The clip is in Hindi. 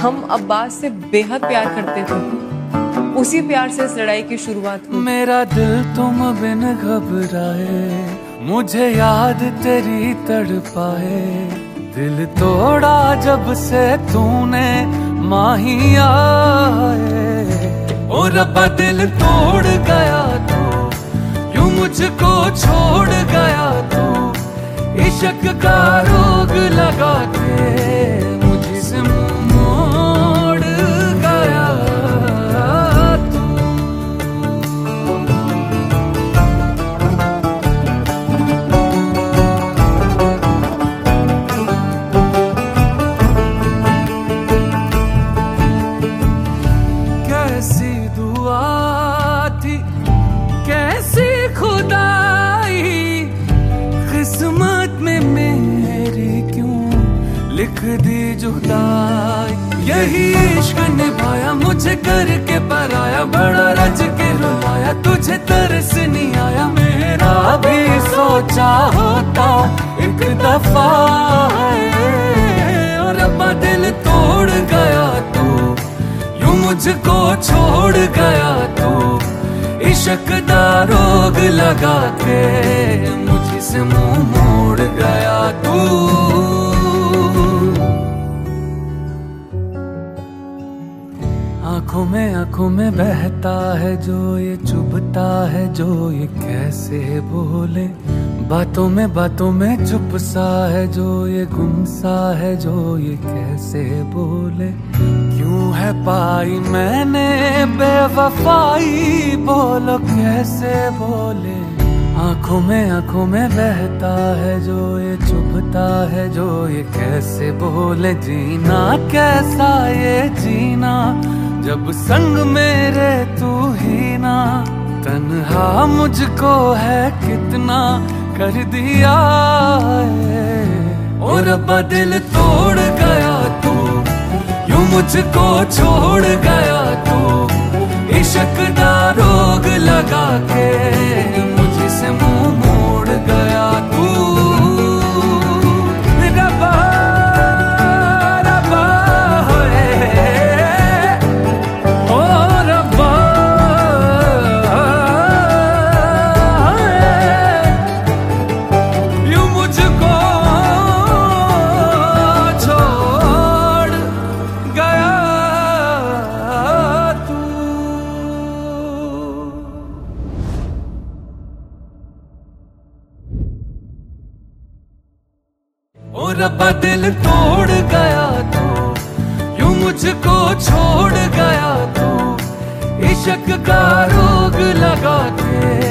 हम अब्बास से बेहद प्यार करते थे। उसी प्यार से इस लड़ाई की शुरुआत हुई। मेरा दिल तुम बिन घबराए, मुझे याद तेरी तड़पाए। दिल तोड़ा जब से तूने माहिया है। ओ रब्बा दिल तोड़ गया तू, यूं मुझको छोड़ गया तू। इश्क का रोग लगा के मुझसे मुंह मोड़ गया तू। कैसी दुआ थी, कैसी खुदाई, किस्मत में मेरी क्यों लिख दी जुदाई। यही इश्क निभाया मुझे करके पराया, बड़ा रज के रुलाया तुझे तरस नहीं आया। मेरा भी सोचा होता एक दफा है, और अब दिल तोड़ गया तू, यूं मुझको छोड़ गया तू। इश्क दा रोग लगा के मुझसे मुंह मोड़ गया तू। आंखों में बहता है जो ये चुभता है जो ये कैसे बोले। बातों में चुप सा है जो ये गुमसा है जो ये कैसे बोले। क्यों है पाई मैंने बेवफाई, बोलो कैसे बोले। आंखों में बहता है जो ये चुभता है जो ये कैसे बोले। जीना कैसा ये जीना जब संग मेरे तू ही ना। तन्हा मुझको है कितना कर दिया है। और अब दिल तोड़ गया तू, यूं मुझको छोड़ गया तू। इश्क दा रोग लगा के मुझसे मुंह मोड़ गया तू। रब्बा रब्बा होए, ओ रब्बा यूं मुझको छोड़ गया तू। ओ रब्बा दिल तोड़ गया तू, यूं मुझको छोड़ गया तू। इश्क का रोग लगा के